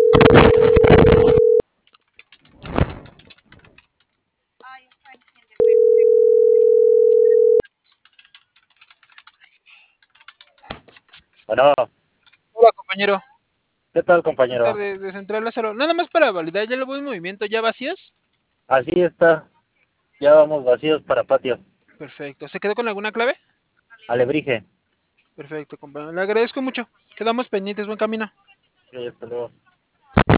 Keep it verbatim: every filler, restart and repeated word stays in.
Bueno, Hola, compañero. ¿qué tal, Buenas compañero? tardes, de Central Lázaro. Nada más para validar, ¿ya lo voy en movimiento? ¿Ya vacíos? Así está, ya vamos vacíos para patio. Perfecto. ¿Se quedó con alguna clave? Alebrije. Perfecto, compañero. Le agradezco mucho. Quedamos pendientes, buen camino. Sí, hasta luego.